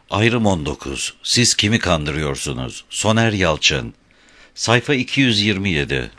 Ayrım 19. Siz kimi kandırıyorsunuz? Soner Yalçın. Sayfa 227.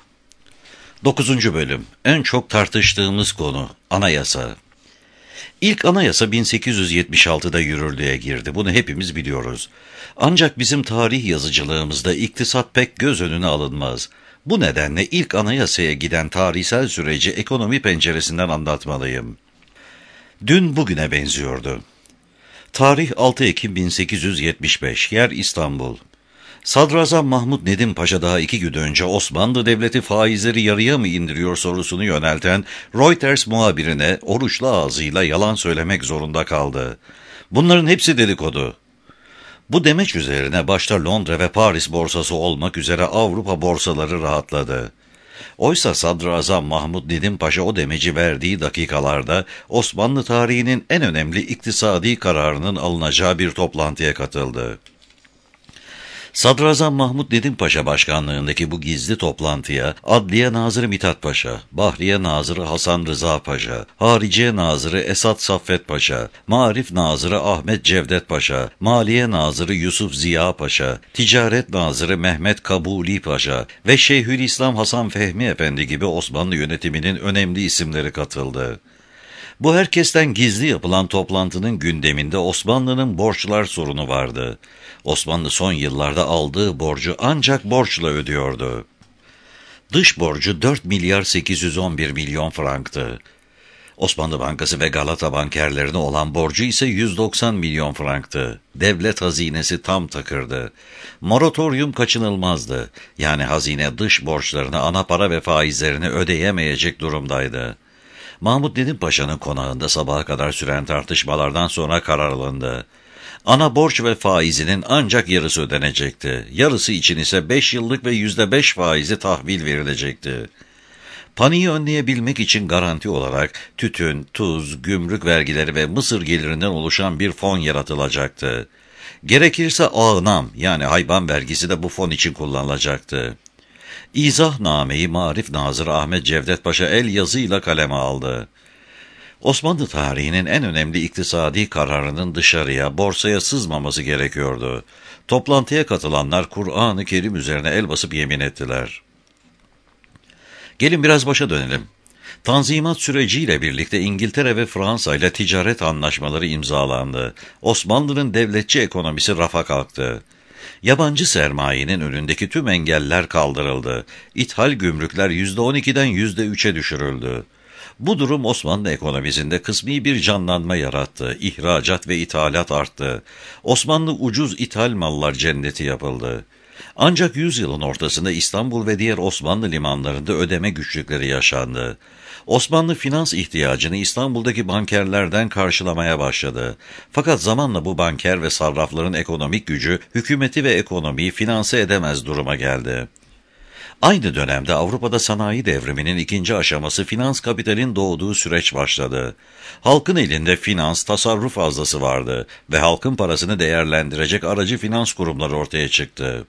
9. Bölüm. En çok tartıştığımız konu. Anayasa. İlk anayasa 1876'da yürürlüğe girdi. Bunu hepimiz biliyoruz. Ancak bizim tarih yazıcılığımızda iktisat pek göz önüne alınmaz. Bu nedenle ilk anayasaya giden tarihsel süreci ekonomi penceresinden anlatmalıyım. Dün bugüne benziyordu. Tarih 6 Ekim 1875, yer İstanbul. Sadrazam Mahmud Nedim Paşa daha 2 gün önce Osmanlı Devleti faizleri yarıya mı indiriyor sorusunu yönelten Reuters muhabirine oruçlu ağzıyla yalan söylemek zorunda kaldı. Bunların hepsi dedikodu. Bu demeç üzerine başta Londra ve Paris borsası olmak üzere Avrupa borsaları rahatladı. Oysa Sadrazam Mahmud Nedim Paşa o demeci verdiği dakikalarda Osmanlı tarihinin en önemli iktisadi kararının alınacağı bir toplantıya katıldı. Sadrazam Mahmud Nedim Paşa başkanlığındaki bu gizli toplantıya Adliye Nazırı Mithat Paşa, Bahriye Nazırı Hasan Rıza Paşa, Hariciye Nazırı Esat Saffet Paşa, Maarif Nazırı Ahmet Cevdet Paşa, Maliye Nazırı Yusuf Ziya Paşa, Ticaret Nazırı Mehmet Kabuli Paşa ve Şeyhülislam Hasan Fehmi Efendi gibi Osmanlı yönetiminin önemli isimleri katıldı. Bu herkesten gizli yapılan toplantının gündeminde Osmanlı'nın borçlar sorunu vardı. Osmanlı son yıllarda aldığı borcu ancak borçla ödüyordu. Dış borcu 4 milyar 811 milyon franktı. Osmanlı Bankası ve Galata bankerlerine olan borcu ise 190 milyon franktı. Devlet hazinesi tam takırdı. Moratorium kaçınılmazdı. Yani hazine dış borçlarını, ana para ve faizlerini ödeyemeyecek durumdaydı. Mahmud Nedim Paşa'nın konağında sabaha kadar süren tartışmalardan sonra karar alındı. Ana borç ve faizinin ancak yarısı ödenecekti. Yarısı için ise 5 yıllık ve %5 faizi tahvil verilecekti. Paniği önleyebilmek için garanti olarak tütün, tuz, gümrük vergileri ve mısır gelirinden oluşan bir fon yaratılacaktı. Gerekirse ağınam yani hayvan vergisi de bu fon için kullanılacaktı. İzahnameyi Marif Nazırı Ahmet Cevdet Paşa el yazıyla kaleme aldı. Osmanlı tarihinin en önemli iktisadi kararının dışarıya, borsaya sızmaması gerekiyordu. Toplantıya katılanlar Kur'an-ı Kerim üzerine el basıp yemin ettiler. Gelin biraz başa dönelim. Tanzimat süreciyle birlikte İngiltere ve Fransa ile ticaret anlaşmaları imzalandı. Osmanlı'nın devletçi ekonomisi rafa kalktı. Yabancı sermayenin önündeki tüm engeller kaldırıldı. İthal gümrükler %12'den %3'e düşürüldü. Bu durum Osmanlı ekonomisinde kısmi bir canlanma yarattı. İhracat ve ithalat arttı. Osmanlı ucuz ithal mallar cenneti yapıldı. Ancak yüzyılın ortasında İstanbul ve diğer Osmanlı limanlarında ödeme güçlükleri yaşandı. Osmanlı finans ihtiyacını İstanbul'daki bankerlerden karşılamaya başladı. Fakat zamanla bu banker ve sarrafların ekonomik gücü hükümeti ve ekonomiyi finanse edemez duruma geldi. Aynı dönemde Avrupa'da sanayi devriminin ikinci aşaması finans kapitalin doğduğu süreç başladı. Halkın elinde finans, tasarruf fazlası vardı ve halkın parasını değerlendirecek aracı finans kurumları ortaya çıktı.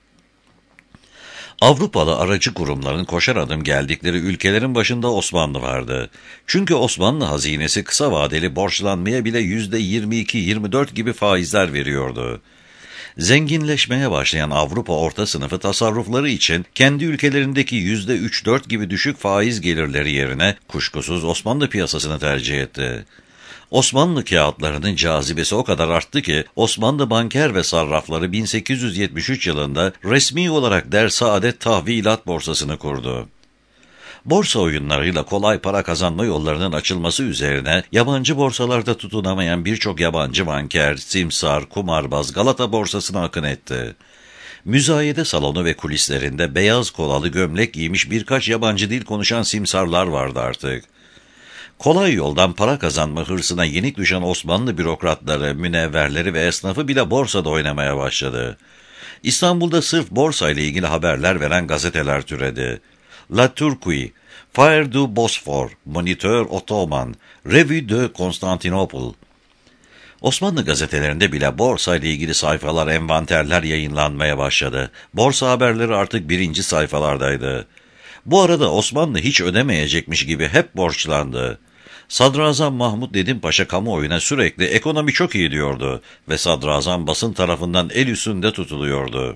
Avrupalı aracı kurumların koşar adım geldikleri ülkelerin başında Osmanlı vardı. Çünkü Osmanlı hazinesi kısa vadeli borçlanmaya bile %22-24 gibi faizler veriyordu. Zenginleşmeye başlayan Avrupa orta sınıfı tasarrufları için kendi ülkelerindeki %3-4 gibi düşük faiz gelirleri yerine kuşkusuz Osmanlı piyasasını tercih etti. Osmanlı kağıtlarının cazibesi o kadar arttı ki Osmanlı banker ve sarrafları 1873 yılında resmi olarak Der-Saadet Tahvilat Borsası'nı kurdu. Borsa oyunlarıyla kolay para kazanma yollarının açılması üzerine yabancı borsalarda tutunamayan birçok yabancı banker, simsar, kumarbaz Galata borsasına akın etti. Müzayede salonu ve kulislerinde beyaz kolalı gömlek giymiş birkaç yabancı dil konuşan simsarlar vardı artık. Kolay yoldan para kazanma hırsına yenik düşen Osmanlı bürokratları, münevverleri ve esnafı bile borsada oynamaya başladı. İstanbul'da sırf borsa ile ilgili haberler veren gazeteler türedi. La Turquie, Fire du Bosphore, Moniteur Ottoman, Revue de Constantinople. Osmanlı gazetelerinde bile borsa ile ilgili sayfalar, envanterler yayınlanmaya başladı. Borsa haberleri artık birinci sayfalardaydı. Bu arada Osmanlı hiç ödemeyecekmiş gibi hep borçlandı. Sadrazam Mahmud Nedim Paşa kamuoyuna sürekli ekonomi çok iyi diyordu ve sadrazam basın tarafından el üstünde tutuluyordu.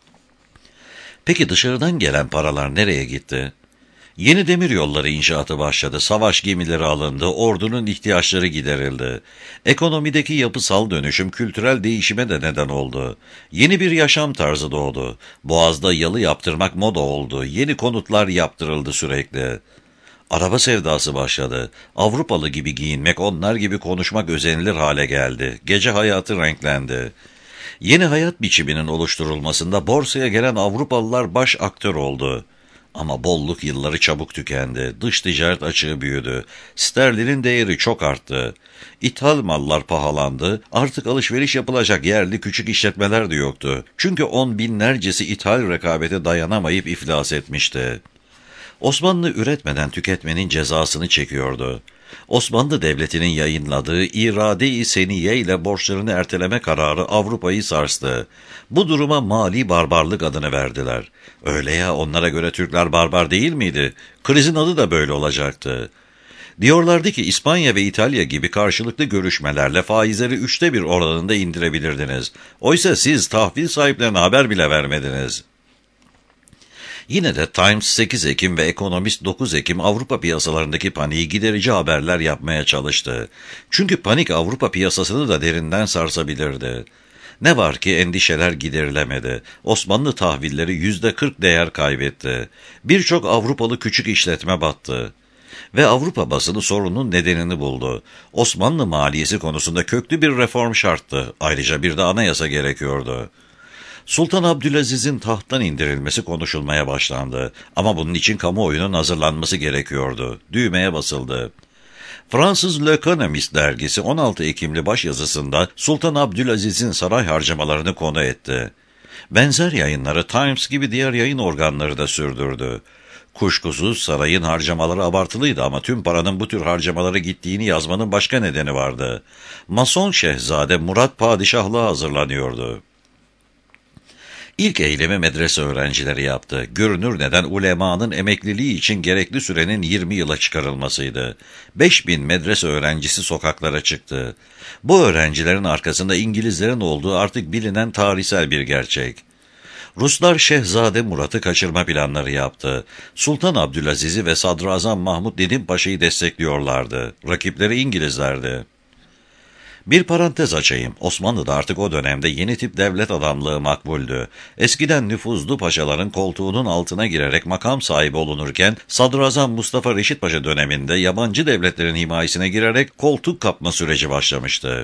Peki dışarıdan gelen paralar nereye gitti? Yeni demiryolları inşaatı başladı, savaş gemileri alındı, ordunun ihtiyaçları giderildi. Ekonomideki yapısal dönüşüm kültürel değişime de neden oldu. Yeni bir yaşam tarzı doğdu. Boğaz'da yalı yaptırmak moda oldu, yeni konutlar yaptırıldı sürekli. Araba sevdası başladı. Avrupalı gibi giyinmek, onlar gibi konuşmak özenilir hale geldi. Gece hayatı renklendi. Yeni hayat biçiminin oluşturulmasında borsaya gelen Avrupalılar baş aktör oldu. Ama bolluk yılları çabuk tükendi. Dış ticaret açığı büyüdü. Sterlinin değeri çok arttı. İthal mallar pahalandı. Artık alışveriş yapılacak yerli küçük işletmeler de yoktu. Çünkü on binlercesi ithal rekabete dayanamayıp iflas etmişti. Osmanlı üretmeden tüketmenin cezasını çekiyordu. Osmanlı Devleti'nin yayınladığı İrade-i Seniye ile borçlarını erteleme kararı Avrupa'yı sarstı. Bu duruma mali barbarlık adını verdiler. Öyle ya, onlara göre Türkler barbar değil miydi? Krizin adı da böyle olacaktı. Diyorlardı ki İspanya ve İtalya gibi karşılıklı görüşmelerle faizleri 1/3 oranında indirebilirdiniz. Oysa siz tahvil sahiplerine haber bile vermediniz. Yine de Times 8 Ekim ve Economist 9 Ekim Avrupa piyasalarındaki paniği giderici haberler yapmaya çalıştı. Çünkü panik Avrupa piyasasını da derinden sarsabilirdi. Ne var ki endişeler giderilemedi. Osmanlı tahvilleri %40 değer kaybetti. Birçok Avrupalı küçük işletme battı. Ve Avrupa basını sorunun nedenini buldu. Osmanlı maliyesi konusunda köklü bir reform şarttı. Ayrıca bir de anayasa gerekiyordu. Sultan Abdülaziz'in tahttan indirilmesi konuşulmaya başlandı. Ama bunun için kamuoyunun hazırlanması gerekiyordu. Düğmeye basıldı. Fransız Le Economist dergisi 16 Ekimli başyazısında Sultan Abdülaziz'in saray harcamalarını konu etti. Benzer yayınları Times gibi diğer yayın organları da sürdürdü. Kuşkusuz sarayın harcamaları abartılıydı ama tüm paranın bu tür harcamalara gittiğini yazmanın başka nedeni vardı. Mason Şehzade Murat Padişahlığa hazırlanıyordu. İlk eylemi medrese öğrencileri yaptı. Görünür neden ulemanın emekliliği için gerekli sürenin 20 yıla çıkarılmasıydı. 5000 medrese öğrencisi sokaklara çıktı. Bu öğrencilerin arkasında İngilizlerin olduğu artık bilinen tarihsel bir gerçek. Ruslar Şehzade Murat'ı kaçırma planları yaptı. Sultan Abdülaziz'i ve Sadrazam Mahmud Nedim Paşa'yı destekliyorlardı. Rakipleri İngilizlerdi. Bir parantez açayım. Osmanlı'da artık o dönemde yeni tip devlet adamlığı makbuldü. Eskiden nüfuzlu paşaların koltuğunun altına girerek makam sahibi olunurken, Sadrazam Mustafa Reşit Paşa döneminde yabancı devletlerin himayesine girerek koltuk kapma süreci başlamıştı.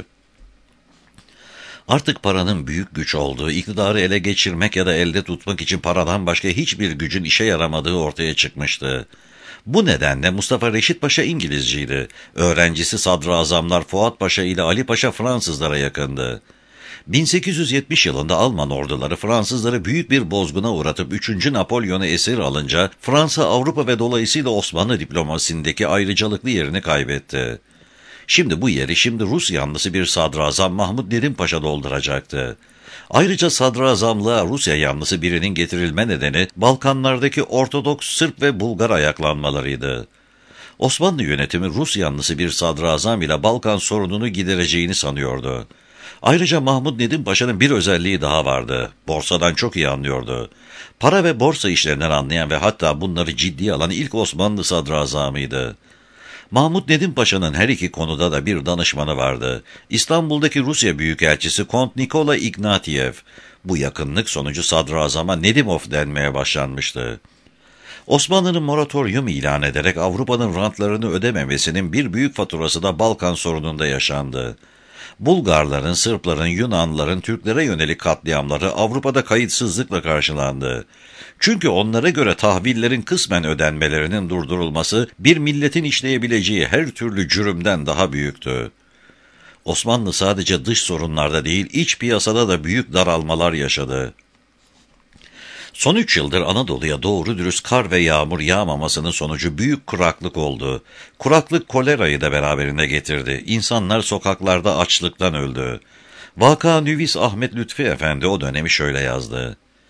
Artık paranın büyük güç olduğu, iktidarı ele geçirmek ya da elde tutmak için paradan başka hiçbir gücün işe yaramadığı ortaya çıkmıştı. Bu nedenle Mustafa Reşit Paşa İngilizciydi. Öğrencisi sadrazamlar Fuat Paşa ile Ali Paşa Fransızlara yakındı. 1870 yılında Alman orduları Fransızları büyük bir bozguna uğratıp 3. Napolyon'u esir alınca Fransa, Avrupa ve dolayısıyla Osmanlı diplomasisindeki ayrıcalıklı yerini kaybetti. Şimdi bu yeri Rus yanlısı bir sadrazam Mahmud Nedim Paşa dolduracaktı. Ayrıca sadrazamlığa Rusya yanlısı birinin getirilme nedeni Balkanlardaki Ortodoks Sırp ve Bulgar ayaklanmalarıydı. Osmanlı yönetimi Rus yanlısı bir sadrazam ile Balkan sorununu gidereceğini sanıyordu. Ayrıca Mahmud Nedim Paşa'nın bir özelliği daha vardı. Borsadan çok iyi anlıyordu. Para ve borsa işlerinden anlayan ve hatta bunları ciddiye alan ilk Osmanlı sadrazamıydı. Mahmud Nedim Paşa'nın her iki konuda da bir danışmanı vardı. İstanbul'daki Rusya Büyükelçisi Kont Nikola Ignatiev. Bu yakınlık sonucu sadrazama Nedimov denmeye başlanmıştı. Osmanlı'nın moratoryum ilan ederek Avrupa'nın rantlarını ödememesinin bir büyük faturası da Balkan sorununda yaşandı. Bulgarların, Sırpların, Yunanlıların Türklere yönelik katliamları Avrupa'da kayıtsızlıkla karşılandı. Çünkü onlara göre tahvillerin kısmen ödenmelerinin durdurulması bir milletin işleyebileceği her türlü cürümden daha büyüktü. Osmanlı sadece dış sorunlarda değil, iç piyasada da büyük daralmalar yaşadı. Son 3 yıldır Anadolu'ya doğru dürüst kar ve yağmur yağmamasının sonucu büyük kuraklık oldu. Kuraklık kolerayı da beraberinde getirdi. İnsanlar sokaklarda açlıktan öldü. Vaka Nüvis Ahmet Lütfi Efendi o dönemi şöyle yazdı.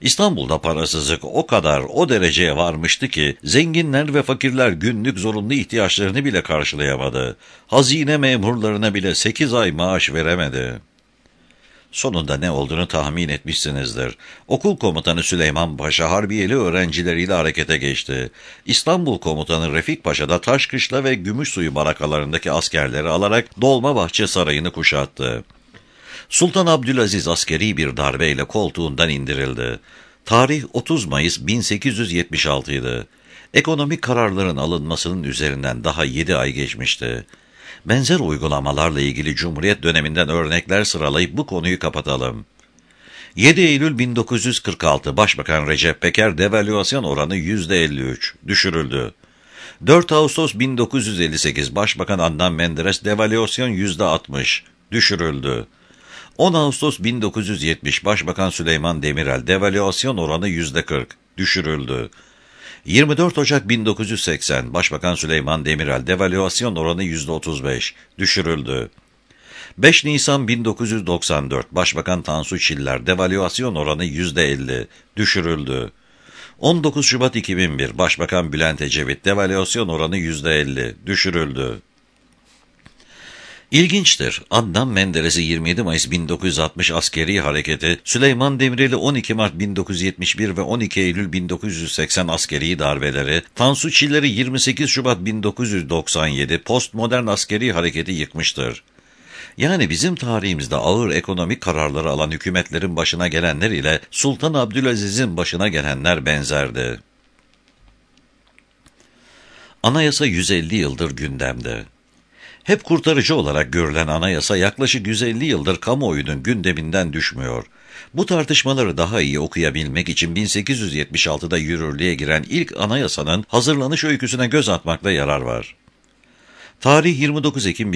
İstanbul'da parasızlık o dereceye varmıştı ki zenginler ve fakirler günlük zorunlu ihtiyaçlarını bile karşılayamadı. Hazine memurlarına bile 8 ay maaş veremedi. Sonunda ne olduğunu tahmin etmişsinizdir. Okul komutanı Süleyman Paşa harbiyeli öğrencileriyle harekete geçti. İstanbul komutanı Refik Paşa da Taşkışla ve Gümüşsuyu barakalarındaki askerleri alarak Dolmabahçe Sarayı'nı kuşattı. Sultan Abdülaziz askeri bir darbeyle koltuğundan indirildi. Tarih 30 Mayıs 1876 idi. Ekonomik kararların alınmasının üzerinden daha 7 ay geçmişti. Benzer uygulamalarla ilgili Cumhuriyet döneminden örnekler sıralayıp bu konuyu kapatalım. 7 Eylül 1946 Başbakan Recep Peker devalüasyon oranı %53 düşürüldü. 4 Ağustos 1958 Başbakan Adnan Menderes devalüasyon %60 düşürüldü. 10 Ağustos 1970 Başbakan Süleyman Demirel devalüasyon oranı %40 düşürüldü. 24 Ocak 1980 Başbakan Süleyman Demirel devalüasyon oranı %35 düşürüldü. 5 Nisan 1994 Başbakan Tansu Çiller devalüasyon oranı %50 düşürüldü. 19 Şubat 2001 Başbakan Bülent Ecevit devalüasyon oranı %50 düşürüldü. İlginçtir. Adnan Menderes'i 27 Mayıs 1960 askeri hareketi, Süleyman Demirel'i 12 Mart 1971 ve 12 Eylül 1980 askeri darbeleri, Tansu Çiller'i 28 Şubat 1997 postmodern askeri hareketi yıkmıştır. Yani bizim tarihimizde ağır ekonomik kararları alan hükümetlerin başına gelenler ile Sultan Abdülaziz'in başına gelenler benzerdi. Anayasa 150 yıldır gündemde. Hep kurtarıcı olarak görülen anayasa yaklaşık 150 yıldır kamuoyunun gündeminden düşmüyor. Bu tartışmaları daha iyi okuyabilmek için 1876'da yürürlüğe giren ilk anayasanın hazırlanış öyküsüne göz atmakta yarar var. Tarih 29 Ekim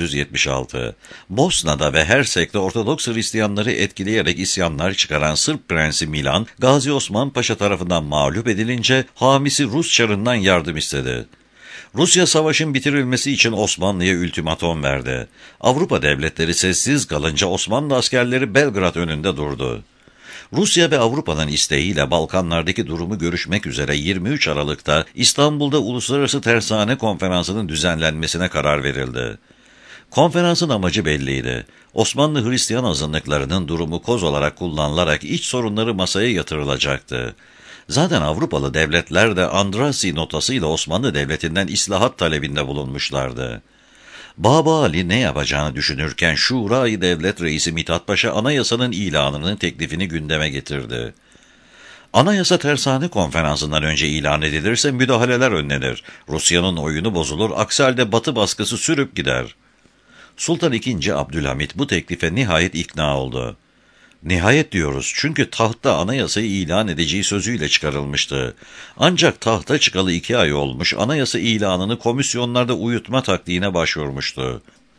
1876. Bosna'da ve Hersek'te Ortodoks Hristiyanları etkileyerek isyanlar çıkaran Sırp Prensi Milan, Gazi Osman Paşa tarafından mağlup edilince hamisi Rus Çarı'ndan yardım istedi. Rusya savaşın bitirilmesi için Osmanlı'ya ultimatom verdi. Avrupa devletleri sessiz kalınca Osmanlı askerleri Belgrad önünde durdu. Rusya ve Avrupa'nın isteğiyle Balkanlardaki durumu görüşmek üzere 23 Aralık'ta İstanbul'da Uluslararası Tersane Konferansı'nın düzenlenmesine karar verildi. Konferansın amacı belliydi. Osmanlı Hristiyan azınlıklarının durumu koz olarak kullanılarak iç sorunları masaya yatırılacaktı. Zaten Avrupalı devletler de Andrasi notasıyla Osmanlı Devleti'nden islahat talebinde bulunmuşlardı. Baba Ali ne yapacağını düşünürken Şura-i Devlet Reisi Mithat Paşa anayasanın ilanının teklifini gündeme getirdi. Anayasa Tersane Konferansı'ndan önce ilan edilirse müdahaleler önlenir. Rusya'nın oyunu bozulur, aksi halde Batı baskısı sürüp gider. Sultan II. Abdülhamit bu teklife nihayet ikna oldu. Nihayet diyoruz çünkü tahta anayasayı ilan edeceği sözüyle çıkarılmıştı. Ancak tahta çıkalı 2 ay olmuş, anayasa ilanını komisyonlarda uyutma taktiğine başvurmuştu.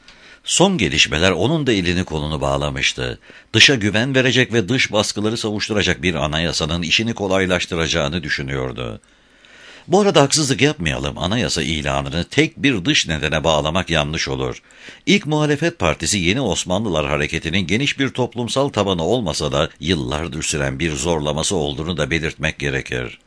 Son gelişmeler onun da elini kolunu bağlamıştı. Dışa güven verecek ve dış baskıları savuşturacak bir anayasanın işini kolaylaştıracağını düşünüyordu. Bu arada haksızlık yapmayalım, anayasa ilanını tek bir dış nedene bağlamak yanlış olur. İlk muhalefet partisi Yeni Osmanlılar Hareketi'nin geniş bir toplumsal tabanı olmasa da yıllardır süren bir zorlaması olduğunu da belirtmek gerekir.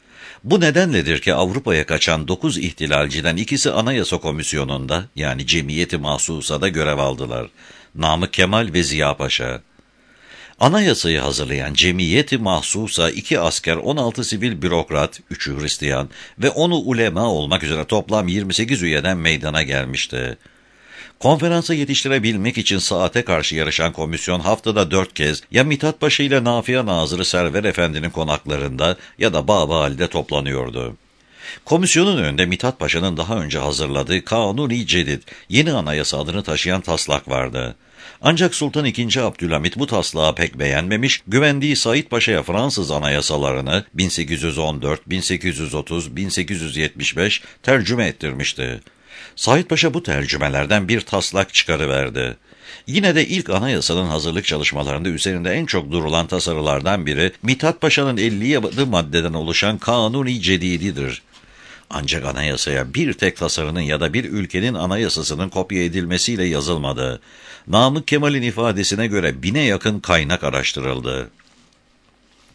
Bu nedenledir ki Avrupa'ya kaçan 9 ihtilalciden ikisi Anayasa Komisyonu'nda yani Cemiyeti Mahsusa'da görev aldılar. Namık Kemal ve Ziya Paşa. Anayasayı hazırlayan Cemiyeti Mahsusa 2 asker, 16 sivil bürokrat, 3'ü Hristiyan ve 10'u ulema olmak üzere toplam 28 üyeden meydana gelmişti. Konferansa yetiştirebilmek için saate karşı yarışan komisyon haftada 4 kez ya Mithat Paşa ile Nafiye Nazırı Server Efendi'nin konaklarında ya da Baba Ali'de toplanıyordu. Komisyonun önünde Mithat Paşa'nın daha önce hazırladığı Kanun-i Cedid, yeni anayasa adını taşıyan taslak vardı. Ancak Sultan II. Abdülhamit bu taslağı pek beğenmemiş, güvendiği Said Paşa'ya Fransız anayasalarını 1814, 1830, 1875 tercüme ettirmişti. Said Paşa bu tercümelerden bir taslak çıkarıverdi. Yine de ilk anayasanın hazırlık çalışmalarında üzerinde en çok durulan tasarılardan biri Mithat Paşa'nın 57 maddeden oluşan Kanun-i Cedididir. Ancak anayasaya bir tek tasarının ya da bir ülkenin anayasasının kopya edilmesiyle yazılmadı. Namık Kemal'in ifadesine göre 1000'e yakın kaynak araştırıldı.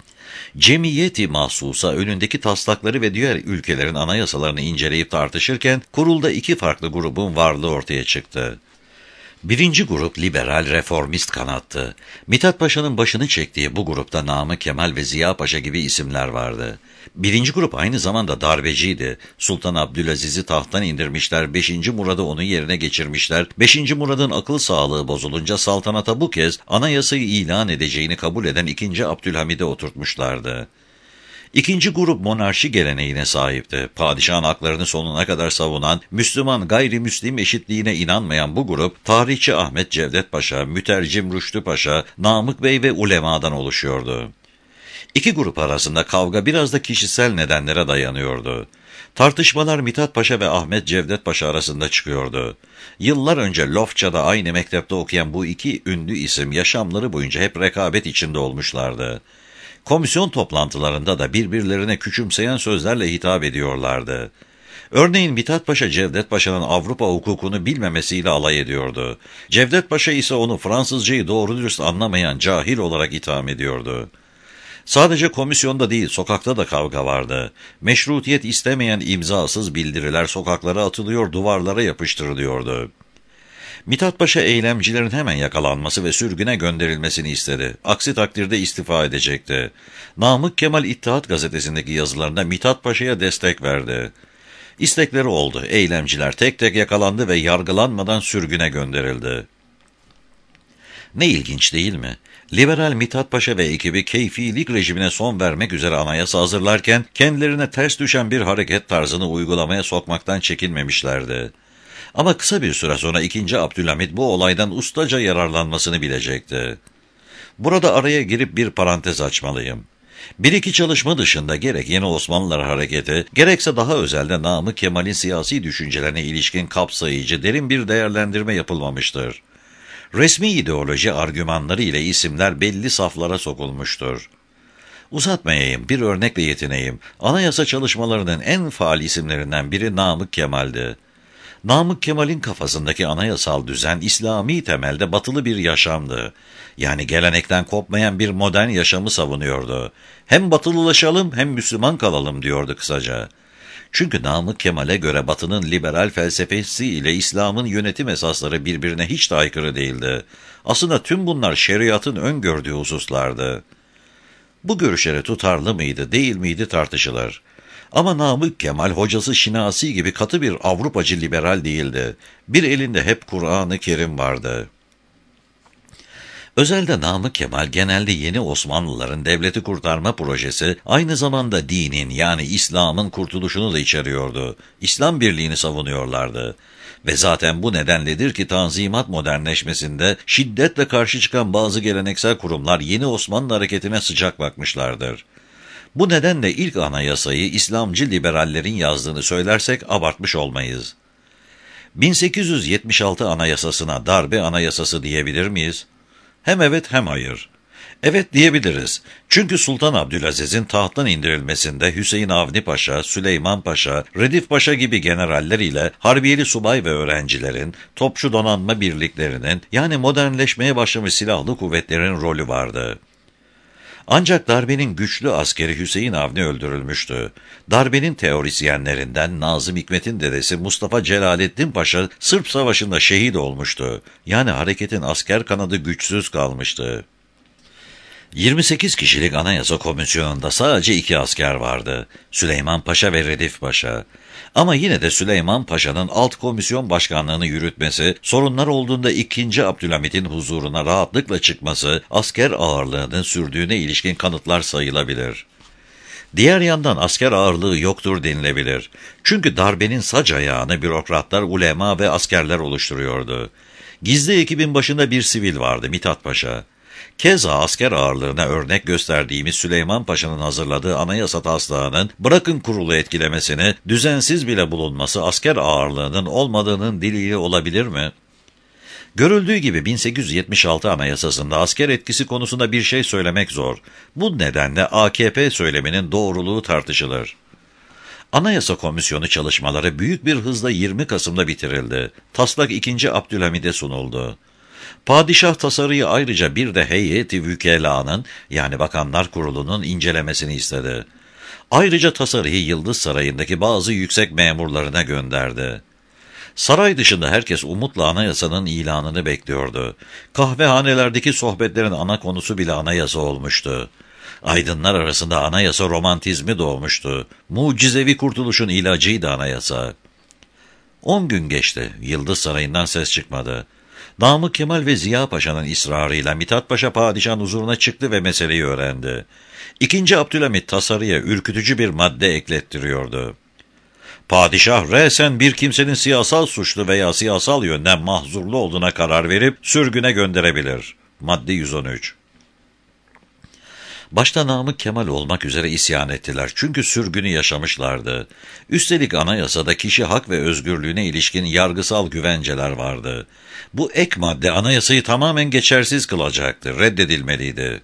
Cemiyeti Mahsusa önündeki taslakları ve diğer ülkelerin anayasalarını inceleyip tartışırken kurulda iki farklı grubun varlığı ortaya çıktı. Birinci grup liberal reformist kanattı. Mithat Paşa'nın başını çektiği bu grupta Namık Kemal ve Ziya Paşa gibi isimler vardı. Birinci grup aynı zamanda darbeciydi. Sultan Abdülaziz'i tahttan indirmişler, 5. Murad'ı onun yerine geçirmişler. 5. Murad'ın akıl sağlığı bozulunca saltanata bu kez anayasayı ilan edeceğini kabul eden 2. Abdülhamid'e oturtmuşlardı. İkinci grup monarşi geleneğine sahipti. Padişahın haklarını sonuna kadar savunan, Müslüman gayrimüslim eşitliğine inanmayan bu grup, tarihçi Ahmet Cevdet Paşa, mütercim Rüştü Paşa, Namık Bey ve ulemadan oluşuyordu. İki grup arasında kavga biraz da kişisel nedenlere dayanıyordu. Tartışmalar Mithat Paşa ve Ahmet Cevdet Paşa arasında çıkıyordu. Yıllar önce Lofça'da aynı mektepte okuyan bu iki ünlü isim yaşamları boyunca hep rekabet içinde olmuşlardı. Komisyon toplantılarında da birbirlerine küçümseyen sözlerle hitap ediyorlardı. Örneğin Mithat Paşa Cevdet Paşa'nın Avrupa hukukunu bilmemesiyle alay ediyordu. Cevdet Paşa ise onu Fransızcayı doğru dürüst anlamayan cahil olarak itham ediyordu. Sadece komisyonda değil, sokakta da kavga vardı. Meşrutiyet istemeyen imzasız bildiriler sokaklara atılıyor, duvarlara yapıştırılıyordu. Mithat Paşa eylemcilerin hemen yakalanması ve sürgüne gönderilmesini istedi. Aksi takdirde istifa edecekti. Namık Kemal İttihat gazetesindeki yazılarında Mithat Paşa'ya destek verdi. İstekleri oldu. Eylemciler tek tek yakalandı ve yargılanmadan sürgüne gönderildi. Ne ilginç değil mi? Liberal Mithat Paşa ve ekibi keyfilik rejimine son vermek üzere anayasa hazırlarken kendilerine ters düşen bir hareket tarzını uygulamaya sokmaktan çekinmemişlerdi. Ama kısa bir süre sonra 2. Abdülhamid bu olaydan ustaca yararlanmasını bilecekti. Burada araya girip bir parantez açmalıyım. Bir iki çalışma dışında gerek Yeni Osmanlılar Hareketi, gerekse daha özelde Namık Kemal'in siyasi düşüncelerine ilişkin kapsayıcı derin bir değerlendirme yapılmamıştır. Resmi ideoloji argümanları ile isimler belli saflara sokulmuştur. Uzatmayayım, bir örnekle yetineyim. Anayasa çalışmalarının en faal isimlerinden biri Namık Kemal'di. Namık Kemal'in kafasındaki anayasal düzen İslami temelde batılı bir yaşamdı. Yani gelenekten kopmayan bir modern yaşamı savunuyordu. Hem batılılaşalım hem Müslüman kalalım diyordu kısaca. Çünkü Namık Kemal'e göre Batı'nın liberal felsefesi ile İslam'ın yönetim esasları birbirine hiç de aykırı değildi. Aslında tüm bunlar şeriatın öngördüğü hususlardı. Bu görüşlere tutarlı mıydı, değil miydi tartışılır. Ama Namık Kemal hocası Şinasi gibi katı bir Avrupacı liberal değildi. Bir elinde hep Kur'an-ı Kerim vardı. Özelde Namık Kemal genelde yeni Osmanlıların devleti kurtarma projesi aynı zamanda dinin yani İslam'ın kurtuluşunu da içeriyordu. İslam birliğini savunuyorlardı. Ve zaten bu nedenledir ki Tanzimat modernleşmesinde şiddetle karşı çıkan bazı geleneksel kurumlar yeni Osmanlı hareketine sıcak bakmışlardır. Bu nedenle ilk anayasayı İslamcı liberallerin yazdığını söylersek abartmış olmayız. 1876 anayasasına darbe anayasası diyebilir miyiz? Hem evet hem hayır. Evet diyebiliriz. Çünkü Sultan Abdülaziz'in tahttan indirilmesinde Hüseyin Avni Paşa, Süleyman Paşa, Redif Paşa gibi generaller ile harbiyeli subay ve öğrencilerin, topçu donanma birliklerinin yani modernleşmeye başlamış silahlı kuvvetlerin rolü vardı. Ancak darbenin güçlü askeri Hüseyin Avni öldürülmüştü. Darbenin teorisyenlerinden Nazım Hikmet'in dedesi Mustafa Celaleddin Paşa Sırp Savaşı'nda şehit olmuştu. Yani hareketin asker kanadı güçsüz kalmıştı. 28 kişilik Anayasa Komisyonu'nda sadece 2 asker vardı. Süleyman Paşa ve Redif Paşa. Ama yine de Süleyman Paşa'nın alt komisyon başkanlığını yürütmesi, sorunlar olduğunda 2. Abdülhamid'in huzuruna rahatlıkla çıkması, asker ağırlığının sürdüğüne ilişkin kanıtlar sayılabilir. Diğer yandan asker ağırlığı yoktur denilebilir. Çünkü darbenin sac ayağını bürokratlar, ulema ve askerler oluşturuyordu. Gizli ekibin başında bir sivil vardı, Mithat Paşa. Keza asker ağırlığına örnek gösterdiğimiz Süleyman Paşa'nın hazırladığı anayasa taslağının bırakın kurulu etkilemesini, düzensiz bile bulunması asker ağırlığının olmadığının delili olabilir mi? Görüldüğü gibi 1876 Anayasası'nda asker etkisi konusunda bir şey söylemek zor. Bu nedenle AKP söyleminin doğruluğu tartışılır. Anayasa Komisyonu çalışmaları büyük bir hızla 20 Kasım'da bitirildi. Taslak 2. Abdülhamid'e sunuldu. Padişah tasarıyı ayrıca bir de Heyeti Vükela'nın yani Bakanlar Kurulu'nun incelemesini istedi. Ayrıca tasarıyı Yıldız Sarayı'ndaki bazı yüksek memurlarına gönderdi. Saray dışında herkes umutla anayasanın ilanını bekliyordu. Kahvehanelerdeki sohbetlerin ana konusu bile anayasa olmuştu. Aydınlar arasında anayasa romantizmi doğmuştu. Mucizevi kurtuluşun ilacıydı anayasa. 10 gün geçti. Yıldız Sarayı'ndan ses çıkmadı. Namık Kemal ve Ziya Paşa'nın ısrarıyla Mithat Paşa padişahın huzuruna çıktı ve meseleyi öğrendi. İkinci Abdülhamit tasarıya ürkütücü bir madde eklettiriyordu. Padişah resen bir kimsenin siyasal suçlu veya siyasal yönden mahzurlu olduğuna karar verip sürgüne gönderebilir. Madde 113. Başta Namık Kemal olmak üzere isyan ettiler çünkü sürgünü yaşamışlardı. Üstelik anayasada kişi hak ve özgürlüğüne ilişkin yargısal güvenceler vardı. Bu ek madde anayasayı tamamen geçersiz kılacaktı, reddedilmeliydi.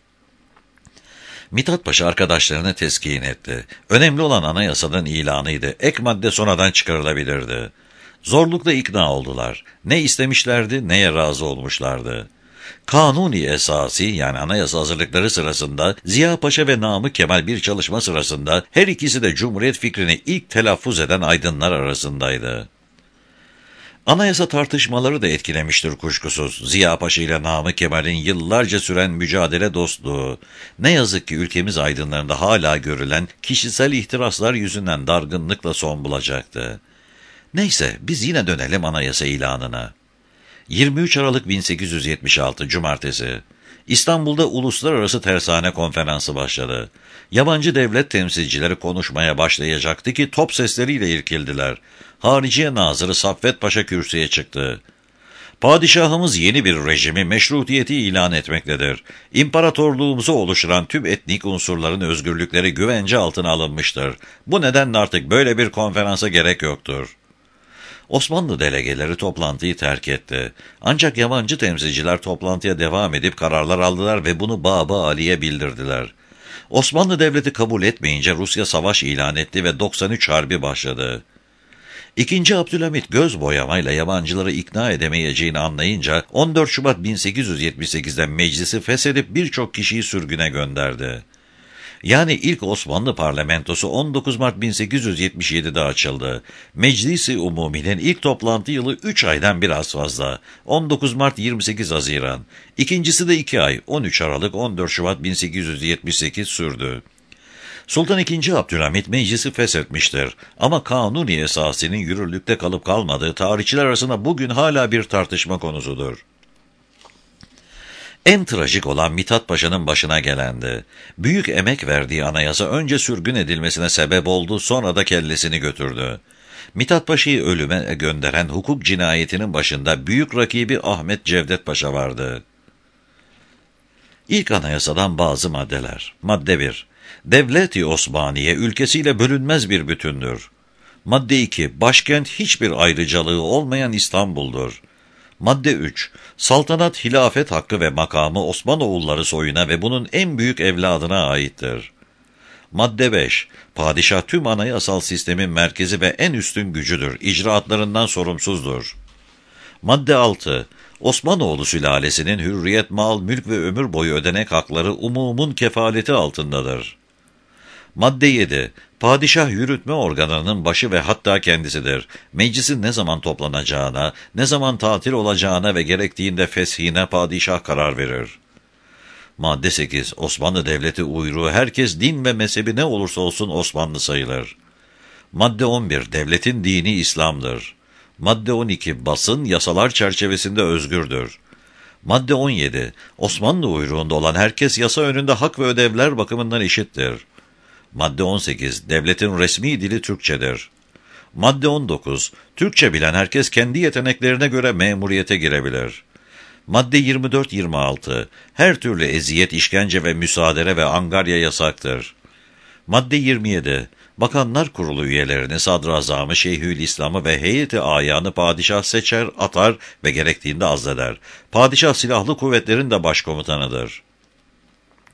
Mithat Paşa arkadaşlarını teskin etti. Önemli olan anayasanın ilanıydı. Ek madde sonradan çıkarılabilirdi. Zorlukla ikna oldular. Ne istemişlerdi, neye razı olmuşlardı. Kanuni esası yani anayasa hazırlıkları sırasında Ziya Paşa ve Namık Kemal bir çalışma sırasında her ikisi de Cumhuriyet fikrini ilk telaffuz eden aydınlar arasındaydı. Anayasa tartışmaları da etkilemiştir kuşkusuz. Ziya Paşa ile Namık Kemal'in yıllarca süren mücadele dostluğu. Ne yazık ki ülkemiz aydınlarında hala görülen kişisel ihtiraslar yüzünden dargınlıkla son bulacaktı. Neyse biz yine dönelim anayasa ilanına. 23 Aralık 1876 Cumartesi. İstanbul'da Uluslararası Tersane Konferansı başladı. Yabancı devlet temsilcileri konuşmaya başlayacaktı ki top sesleriyle irkildiler. Hariciye Nazırı Saffet Paşa kürsüye çıktı. Padişahımız yeni bir rejimi meşrutiyeti ilan etmektedir. İmparatorluğumuzu oluşturan tüm etnik unsurların özgürlükleri güvence altına alınmıştır. Bu nedenle artık böyle bir konferansa gerek yoktur. Osmanlı delegeleri toplantıyı terk etti. Ancak yabancı temsilciler toplantıya devam edip kararlar aldılar ve bunu Bab-ı Ali'ye bildirdiler. Osmanlı Devleti kabul etmeyince Rusya savaş ilan etti ve 93 Harbi başladı. İkinci Abdülhamit göz boyamayla yabancıları ikna edemeyeceğini anlayınca 14 Şubat 1878'de meclisi feshedip birçok kişiyi sürgüne gönderdi. Yani ilk Osmanlı parlamentosu 19 Mart 1877'de açıldı. Meclis-i Umumi'nin ilk toplantı yılı 3 aydan biraz fazla. 19 Mart 28 Haziran. İkincisi de 2 ay 13 Aralık 14 Şubat 1878 sürdü. Sultan II. Abdülhamit meclisi feshetmiştir. Ama Kanuni esasının yürürlükte kalıp kalmadığı tarihçiler arasında bugün hala bir tartışma konusudur. En trajik olan Mithat Paşa'nın başına gelendi. Büyük emek verdiği anayasa önce sürgün edilmesine sebep oldu, sonra da kellesini götürdü. Mithat Paşa'yı ölüme gönderen hukuk cinayetinin başında büyük rakibi Ahmet Cevdet Paşa vardı. İlk anayasadan bazı maddeler. Madde 1. Devlet-i Osmaniye ülkesiyle bölünmez bir bütündür. Madde 2. Başkent hiçbir ayrıcalığı olmayan İstanbul'dur. Madde 3. Saltanat, hilafet hakkı ve makamı Osmanoğulları soyuna ve bunun en büyük evladına aittir. Madde 5. Padişah tüm anayasal sistemin merkezi ve en üstün gücüdür. İcraatlarından sorumsuzdur. Madde 6. Osmanoğlu sülalesinin hürriyet, mal, mülk ve ömür boyu ödenek hakları umumun kefaleti altındadır. Madde 7. Padişah yürütme organının başı ve hatta kendisidir. Meclisin ne zaman toplanacağına, ne zaman tatil olacağına ve gerektiğinde feshine padişah karar verir. Madde 8. Osmanlı Devleti uyruğu herkes din ve mezhebi ne olursa olsun Osmanlı sayılır. Madde 11. Devletin dini İslam'dır. Madde 12. Basın yasalar çerçevesinde özgürdür. Madde 17. Osmanlı uyruğunda olan herkes yasa önünde hak ve ödevler bakımından eşittir. Madde 18. Devletin resmi dili Türkçedir. Madde 19. Türkçe bilen herkes kendi yeteneklerine göre memuriyete girebilir. Madde 24-26. Her türlü eziyet, işkence ve müsaadere ve angarya yasaktır. Madde 27. Bakanlar Kurulu üyelerini, Sadrazamı, Şeyhülislam'ı ve heyeti ayanı padişah seçer, atar ve gerektiğinde azleder. Padişah silahlı kuvvetlerin de başkomutanıdır.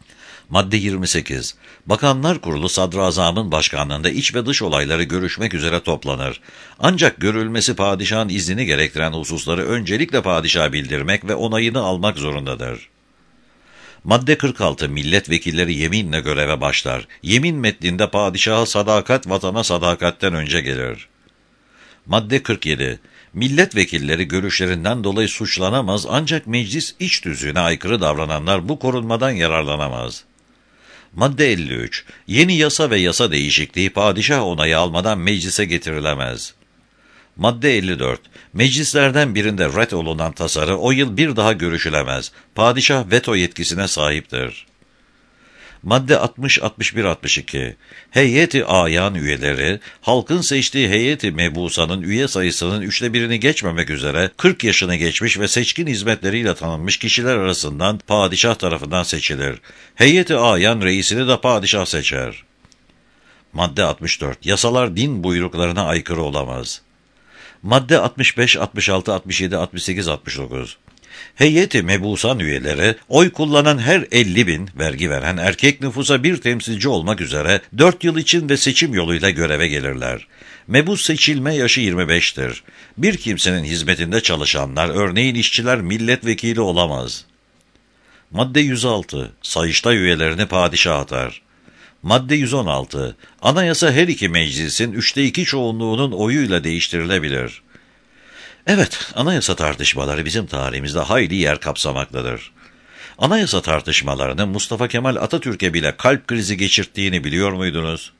Madde 28. Bakanlar Kurulu Sadrazam'ın başkanlığında iç ve dış olayları görüşmek üzere toplanır. Ancak görülmesi padişahın iznini gerektiren hususları öncelikle padişaha bildirmek ve onayını almak zorundadır. Madde 46. Milletvekilleri yeminle göreve başlar. Yemin metninde padişaha sadakat vatana sadakatten önce gelir. Madde 47. Milletvekilleri görüşlerinden dolayı suçlanamaz ancak meclis iç tüzüğüne aykırı davrananlar bu korunmadan yararlanamaz. Madde 53. Yeni yasa ve yasa değişikliği padişah onayı almadan meclise getirilemez. Madde 54. Meclislerden birinde ret olunan tasarı o yıl bir daha görüşülemez. Padişah veto yetkisine sahiptir. Madde 60, 61, 62. Heyeti ayan üyeleri, halkın seçtiği heyeti mebusanın üye sayısının 1/3'ünü geçmemek üzere 40 yaşını geçmiş ve seçkin hizmetleriyle tanınmış kişiler arasından padişah tarafından seçilir. Heyeti ayan reisini de padişah seçer. Madde 64. Yasalar din buyruklarına aykırı olamaz. Madde 65, 66, 67, 68, 69. Heyeti mebusan üyeleri, oy kullanan her 50.000 vergi veren erkek nüfusa bir temsilci olmak üzere 4 yıl için ve seçim yoluyla göreve gelirler. Mebus seçilme yaşı 25'tir. Bir kimsenin hizmetinde çalışanlar, örneğin işçiler milletvekili olamaz. Madde 106. Sayıştay üyelerini padişah atar. Madde 116. Anayasa her iki meclisin 2/3 çoğunluğunun oyuyla değiştirilebilir. Evet, anayasa tartışmaları bizim tarihimizde hayli yer kapsamaktadır. Anayasa tartışmalarının Mustafa Kemal Atatürk'e bile kalp krizi geçirttiğini biliyor muydunuz?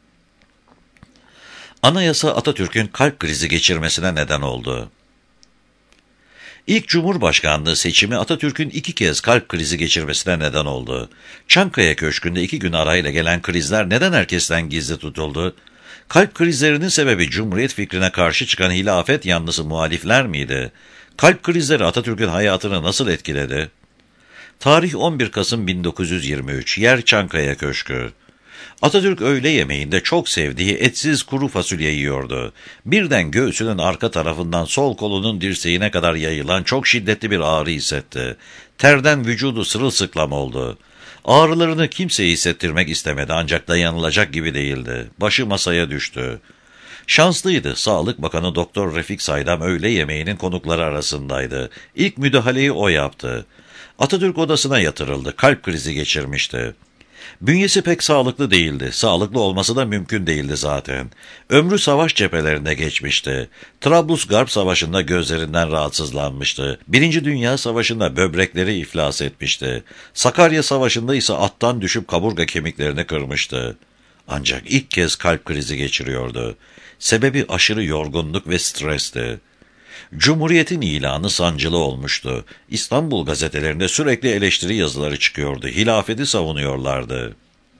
Anayasa Atatürk'ün kalp krizi geçirmesine neden oldu. İlk Cumhurbaşkanlığı seçimi Atatürk'ün 2 kez kalp krizi geçirmesine neden oldu. Çankaya Köşkü'nde 2 gün arayla gelen krizler neden herkesten gizli tutuldu? Kalp krizlerinin sebebi Cumhuriyet fikrine karşı çıkan hilafet yanlısı muhalifler miydi? Kalp krizleri Atatürk'ün hayatını nasıl etkiledi? Tarih 11 Kasım 1923, yer Çankaya Köşkü. Atatürk öğle yemeğinde çok sevdiği etsiz kuru fasulye yiyordu. Birden göğsünün arka tarafından sol kolunun dirseğine kadar yayılan çok şiddetli bir ağrı hissetti. Terden vücudu sırılsıklam oldu. Ağrılarını kimseye hissettirmek istemedi ancak dayanılacak gibi değildi. Başı masaya düştü. Şanslıydı. Sağlık Bakanı Doktor Refik Saydam öğle yemeğinin konukları arasındaydı. İlk müdahaleyi o yaptı. Atatürk odasına yatırıldı. Kalp krizi geçirmişti. Bünyesi pek sağlıklı değildi. Sağlıklı olması da mümkün değildi zaten. Ömrü savaş cephelerinde geçmişti. Trablus-Garp Savaşı'nda gözlerinden rahatsızlanmıştı. 1. Dünya Savaşı'nda böbrekleri iflas etmişti. Sakarya Savaşı'nda ise attan düşüp kaburga kemiklerini kırmıştı. Ancak ilk kez kalp krizi geçiriyordu. Sebebi aşırı yorgunluk ve stresti. Cumhuriyetin ilanı sancılı olmuştu. İstanbul gazetelerinde sürekli eleştiri yazıları çıkıyordu. Hilafeti savunuyorlardı.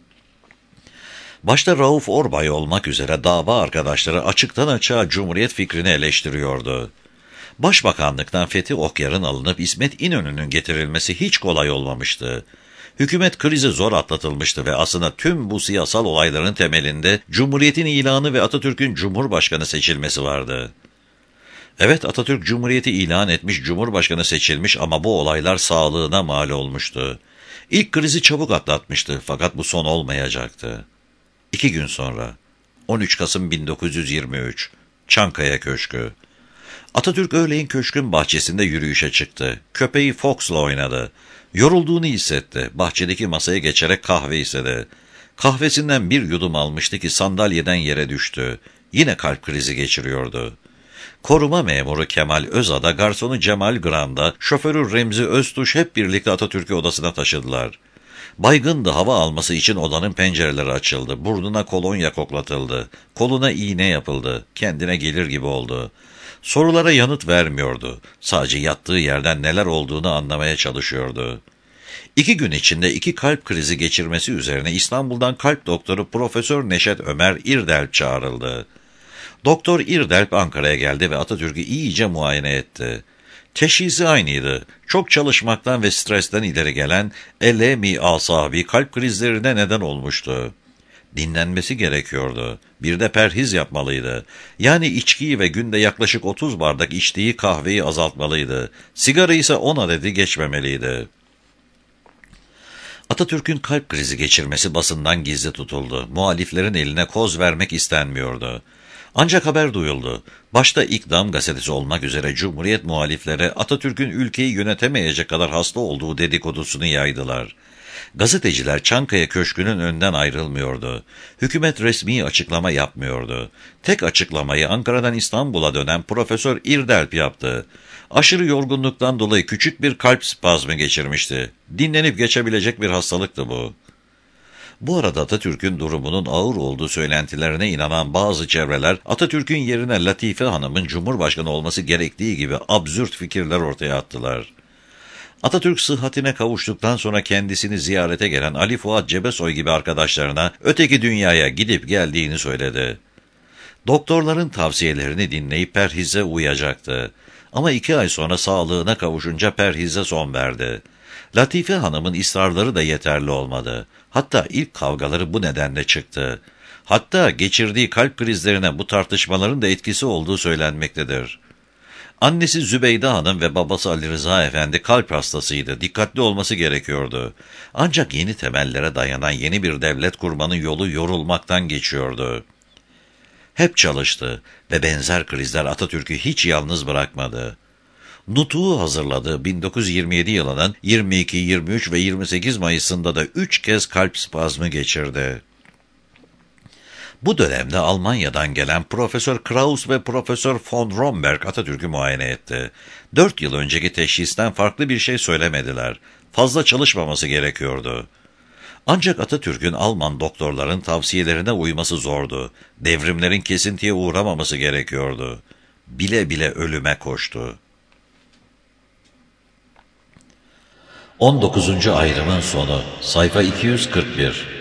Başta Rauf Orbay olmak üzere dava arkadaşları açıktan açığa Cumhuriyet fikrini eleştiriyordu. Başbakanlıktan Fethi Okyar'ın alınıp İsmet İnönü'nün getirilmesi hiç kolay olmamıştı. Hükümet krizi zor atlatılmıştı ve aslında tüm bu siyasal olayların temelinde Cumhuriyetin ilanı ve Atatürk'ün Cumhurbaşkanı seçilmesi vardı. Evet, Atatürk Cumhuriyeti ilan etmiş, Cumhurbaşkanı seçilmiş ama bu olaylar sağlığına mal olmuştu. İlk krizi çabuk atlatmıştı fakat bu son olmayacaktı. 2 gün sonra, 13 Kasım 1923, Çankaya Köşkü. Atatürk öğleyin köşkün bahçesinde yürüyüşe çıktı. Köpeği Fox'la oynadı. Yorulduğunu hissetti. Bahçedeki masaya geçerek kahve istedi. Kahvesinden bir yudum almıştı ki sandalyeden yere düştü. Yine kalp krizi geçiriyordu. Koruma memuru Kemal Özada, garsonu Cemal Granda, şoförü Remzi Öztuş hep birlikte Atatürk'ü odasına taşıdılar. Baygındı, hava alması için odanın pencereleri açıldı. Burnuna kolonya koklatıldı. Koluna iğne yapıldı. Kendine gelir gibi oldu. Sorulara yanıt vermiyordu. Sadece yattığı yerden neler olduğunu anlamaya çalışıyordu. 2 gün içinde 2 kalp krizi geçirmesi üzerine İstanbul'dan kalp doktoru Profesör Neşet Ömer İrdelp çağrıldı. Doktor İrdelp Ankara'ya geldi ve Atatürk'ü iyice muayene etti. Teşhisi aynıydı. Çok çalışmaktan ve stresten ileri gelen elemi asabi kalp krizlerine neden olmuştu. Dinlenmesi gerekiyordu. Bir de perhiz yapmalıydı. Yani içkiyi ve günde yaklaşık 30 bardak içtiği kahveyi azaltmalıydı. Sigara ise 10 adedi geçmemeliydi. Atatürk'ün kalp krizi geçirmesi basından gizli tutuldu. Muhaliflerin eline koz vermek istenmiyordu. Ancak haber duyuldu. Başta İkdam gazetesi olmak üzere Cumhuriyet muhalifleri Atatürk'ün ülkeyi yönetemeyecek kadar hasta olduğu dedikodusunu yaydılar. Gazeteciler Çankaya Köşkü'nün önünden ayrılmıyordu. Hükümet resmi açıklama yapmıyordu. Tek açıklamayı Ankara'dan İstanbul'a dönen Profesör İrdelp yaptı. Aşırı yorgunluktan dolayı küçük bir kalp spazmı geçirmişti. Dinlenip geçebilecek bir hastalıktı bu. Bu arada Atatürk'ün durumunun ağır olduğu söylentilerine inanan bazı çevreler, Atatürk'ün yerine Latife Hanım'ın Cumhurbaşkanı olması gerektiği gibi absürt fikirler ortaya attılar. Atatürk sıhhatine kavuştuktan sonra kendisini ziyarete gelen Ali Fuat Cebesoy gibi arkadaşlarına öteki dünyaya gidip geldiğini söyledi. Doktorların tavsiyelerini dinleyip perhize uyacaktı. Ama 2 ay sonra sağlığına kavuşunca perhize son verdi. Latife Hanım'ın ısrarları da yeterli olmadı. Hatta ilk kavgaları bu nedenle çıktı. Hatta geçirdiği kalp krizlerine bu tartışmaların da etkisi olduğu söylenmektedir. Annesi Zübeyde Hanım ve babası Ali Rıza Efendi kalp hastasıydı. Dikkatli olması gerekiyordu. Ancak yeni temellere dayanan yeni bir devlet kurmanın yolu yorulmaktan geçiyordu. Hep çalıştı ve benzer krizler Atatürk'ü hiç yalnız bırakmadı. Nutuğu hazırladığı 1927 yılının 22, 23 ve 28 Mayıs'ında da 3 kez kalp spazmı geçirdi. Bu dönemde Almanya'dan gelen Profesör Krauss ve Profesör von Romberg Atatürk'ü muayene etti. 4 yıl önceki teşhisten farklı bir şey söylemediler. Fazla çalışmaması gerekiyordu. Ancak Atatürk'ün Alman doktorların tavsiyelerine uyması zordu. Devrimlerin kesintiye uğramaması gerekiyordu. Bile bile ölüme koştu. 19. ayrımın sonu, sayfa 241.